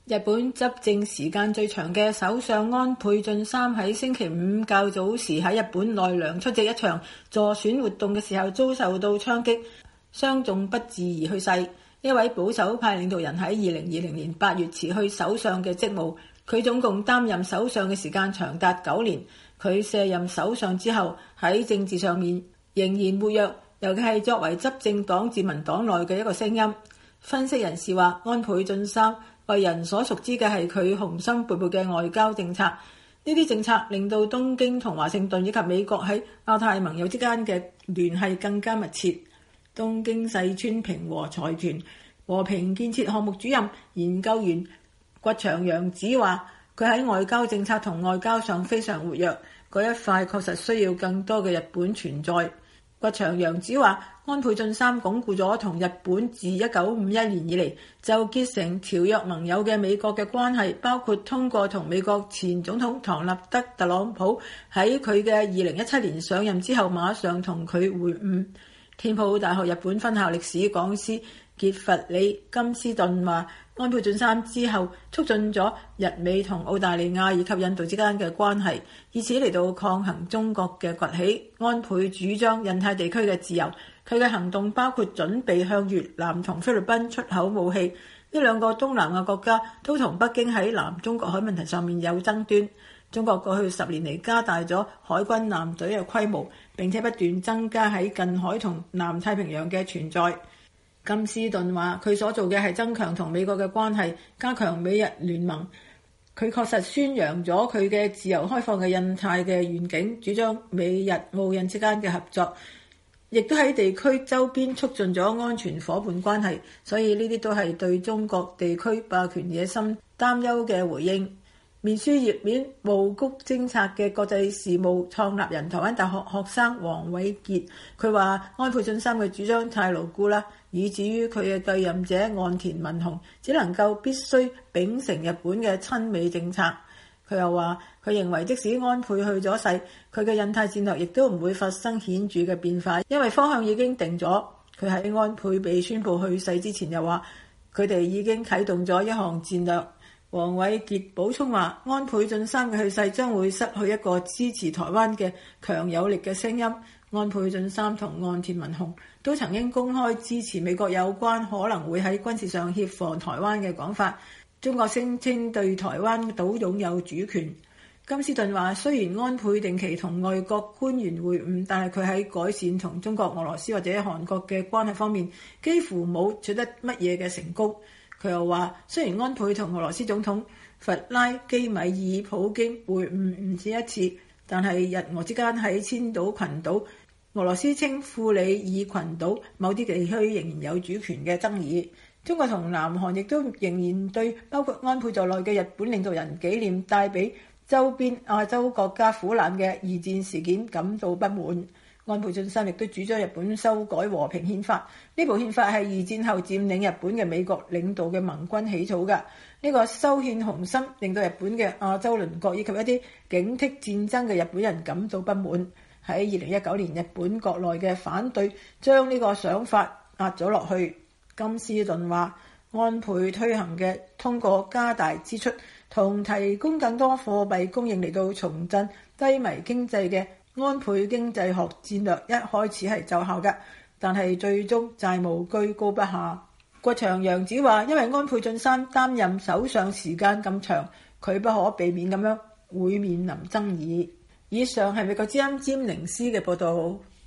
日本執政時間最長嘅首相安倍晉三喺星期五較早時喺日本奈良出席一場助選活動嘅時候遭受到槍擊，傷重不治而去世。一位保守派領導人喺2020年8月辭去首相嘅職務，佢總共擔任首相嘅時間長達9年。佢卸任首相之後喺政治上面仍然活躍，尤其係作為執政黨自民黨內嘅一個聲音。分析人士話，安倍晉三為人所熟知嘅係佢雄心勃勃嘅外交政策，呢啲政策令到東京同華盛頓以及美國喺亞太盟友之間嘅聯繫更加密切。東京世川平和財團和平建設項目主任研究員堀長洋子話，佢喺外交政策同外交上非常活躍，嗰一塊確實需要更多嘅日本存在。堀長洋子話，安倍晉三鞏固咗同日本自1951年以嚟就結成條約盟友嘅美國嘅關係，包括通過同美國前總統唐納德特朗普喺佢嘅2017年上任之後馬上同佢會晤。天普大學日本分校歷史講師傑弗里金斯頓話，安倍晉三之後促進咗日美同澳大利亞以及印度之間嘅關係，以此嚟到抗衡中國嘅崛起。安倍主張印太地區嘅自由，佢嘅行動包括準備向越南同菲律賓出口武器。呢兩個東南亞國家都同北京喺南中國海問題上面有爭端。中國過去10年嚟加大咗海軍艦隊嘅規模，並且不斷增加喺近海同南太平洋嘅存在。金斯頓話，佢所做嘅係增強同美國嘅關係，加強美日聯盟。佢確實宣揚咗佢嘅自由開放嘅印太嘅願景，主張美日澳印之間嘅合作，亦都喺地區周邊促進咗安全夥伴關係。所以呢啲都係對中國地區霸權野心擔憂嘅回應。面書頁面務谷偵察嘅國際事務創立人台灣大學學生黃偉傑，佢話安倍晉三嘅主張太牢固啦，以至於佢嘅繼任者岸田文雄只能夠必須秉承日本嘅親美政策。佢又話，佢認為即使安倍去咗世，佢嘅印太戰略亦都唔會發生顯著嘅變化，因為方向已經定咗。佢喺安倍被宣布去世之前又話，佢哋已經啟動咗一項戰略。黃偉傑補充話，安倍晉三嘅去世將會失去一個支持台灣嘅強有力嘅聲音。安倍晉三同岸田文雄都曾經公開支持美國有關可能會喺軍事上協防台灣嘅講法。中國聲稱對台灣島擁有主權。金斯頓話，雖然安倍定期同外國官員會晤，但係佢喺改善同中國、俄羅斯或者韓國嘅關係方面幾乎冇取得乜嘢嘅成功。佢又話，雖然安倍同俄羅斯總統弗拉基米爾普京會晤唔止一次，但係日俄之間喺千島群島、俄羅斯稱庫里爾群島某啲地區仍然有主權嘅爭議。中國同南韓亦都仍然對包括安倍在內嘅日本領導人紀念帶俾周邊亞洲國家苦難嘅二戰事件感到不滿。安倍晉三亦都主張日本修改和平憲法，呢部憲法係二戰後佔領日本嘅美國領導嘅盟軍起草㗎。呢個修憲雄心令到日本嘅亞洲鄰國以及一啲警惕戰爭嘅日本人感到不滿。喺2019年，日本國內嘅反對將呢個想法壓咗落去。金斯頓話，安倍推行嘅通過加大支出同提供更多貨幣供應嚟到重振低迷經濟嘅安倍經濟學戰略一開始係奏效嘅，但係最終債務居高不下。堀長洋子話，因為安倍晉三擔任首相時間咁長，佢不可避免咁樣會面臨爭議。以上係美國之音詹寧斯嘅報導。